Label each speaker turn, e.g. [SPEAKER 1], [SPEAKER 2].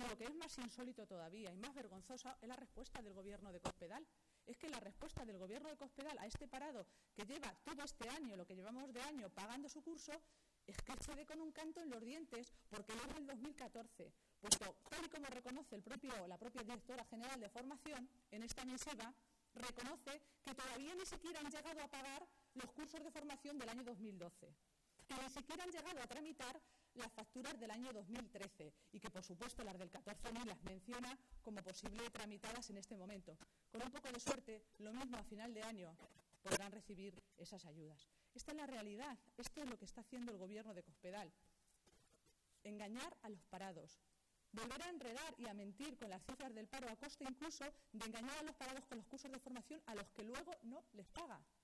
[SPEAKER 1] Y lo que es más insólito todavía y más vergonzosa es la respuesta del Gobierno de Cospedal. Es que la respuesta del Gobierno de Cospedal a este parado, que lleva todo este año, lo que llevamos de año, pagando su curso, es que se dé con un canto en los dientes, porque no es del 2014, puesto, tal y como reconoce la propia directora general de formación en esta misiva, reconoce que todavía ni siquiera han llegado a pagar los cursos de formación del año 2012, que ni siquiera han llegado a tramitar las facturas del año 2013 y que, por supuesto, las del 14 ni las menciona como posible tramitadas en este momento. Con un poco de suerte, lo mismo a final de año podrán recibir esas ayudas. Esta es la realidad, esto es lo que está haciendo el Gobierno de Cospedal. Engañar a los parados, volver a enredar y a mentir con las cifras del paro a costa incluso de engañar a los parados con los cursos de formación a los que luego no les paga.